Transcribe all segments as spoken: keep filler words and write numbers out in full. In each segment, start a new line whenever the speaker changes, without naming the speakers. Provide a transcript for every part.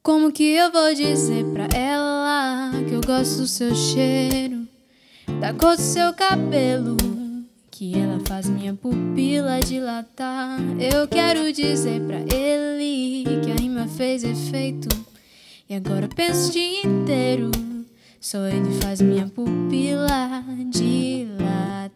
Como que eu vou dizer pra ela que eu gosto do seu cheiro, da cor do seu cabelo, que ela faz minha pupila dilatar? Eu quero dizer pra ele que a rima fez efeito, e agora penso o dia inteiro, só ele faz minha pupila dilatar.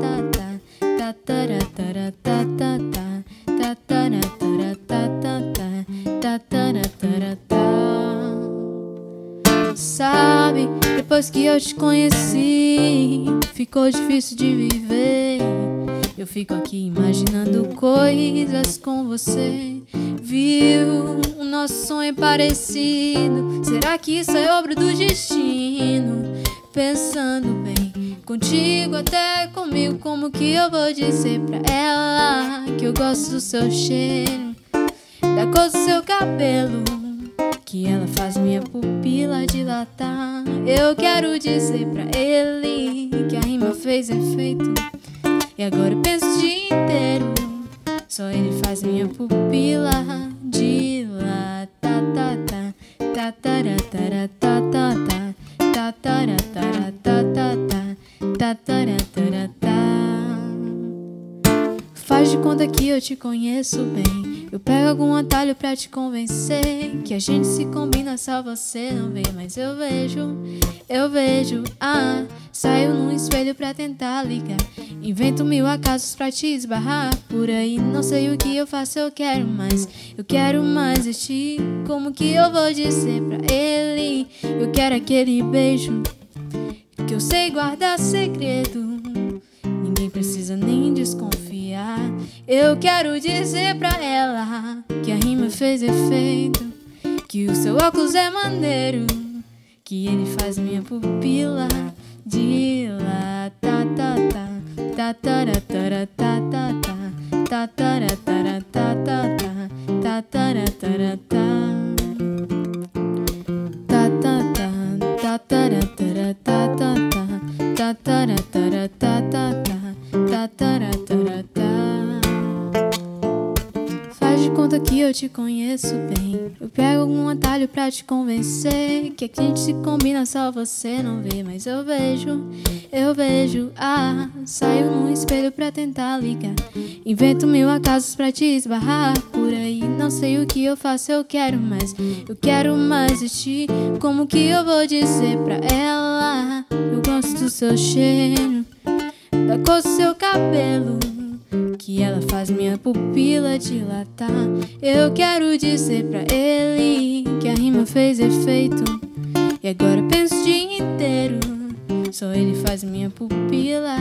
Sabe, depois que eu te conheci, ficou difícil de viver. Eu fico aqui imaginando coisas com você. Viu, o nosso sonho é parecido. Será que isso é obra do destino? Pensando bem, contigo até comigo, como que eu vou dizer pra ela que eu gosto do seu cheiro, da cor do seu cabelo, que ela faz minha pupila dilatar? Eu quero dizer pra ele que a rima fez efeito, e agora eu penso o dia inteiro, só ele faz minha pupila dilatar. Faz de conta que eu te conheço bem. Eu pego algum atalho pra te convencer que a gente se combina, só você não vê, mas eu vejo, eu vejo. Ah, saio num espelho pra tentar ligar, invento mil acasos pra te esbarrar por aí. Não sei o que eu faço, eu quero mais, eu quero mais de ti. Como que eu vou dizer pra ele? Eu quero aquele beijo que eu sei guardar segredo, ninguém precisa nem desconfiar. Eu quero dizer pra ela que a rima fez efeito, que o seu óculos é maneiro, que ele faz minha pupila dilatar. Faz de conta que eu te conheço bem. Eu pego algum atalho pra te convencer que a gente se combina, só você não vê, mas eu vejo, eu vejo. Ah, saio num espelho pra tentar ligar, invento mil acasos pra te esbarrar por aí. Não sei o que eu faço, eu quero mais, eu quero mais de ti. Como que eu vou dizer pra ela? Eu gosto do seu cheiro, da cor do seu cabelo, que ela faz minha pupila dilatar. Eu quero dizer pra ele que a rima fez efeito, e agora eu penso o dia inteiro, só ele faz minha pupila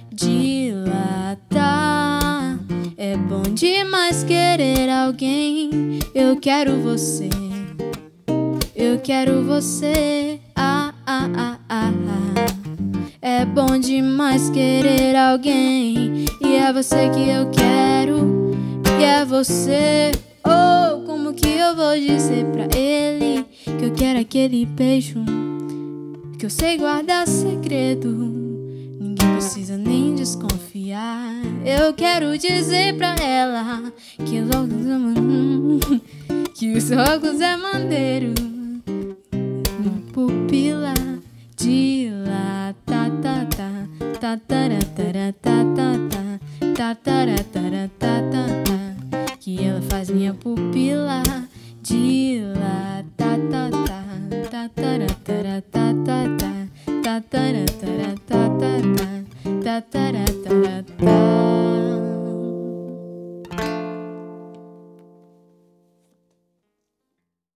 dilatar. É bom demais querer alguém, eu quero você, eu quero você. Ah, ah, ah, ah, ah. É bom demais querer alguém, e é você que eu quero, e é você. Oh, como que eu vou dizer pra ele que eu quero aquele beijo que eu sei guardar segredo, ninguém precisa nem desconfiar. Eu quero dizer pra ela que os óculos é maneiro, que os óculos é maneiro, pupila dilatar, que ela faz minha pupila dilatar. Ta ta ta ta ta ta ta ta ta ta ta ta ta ta.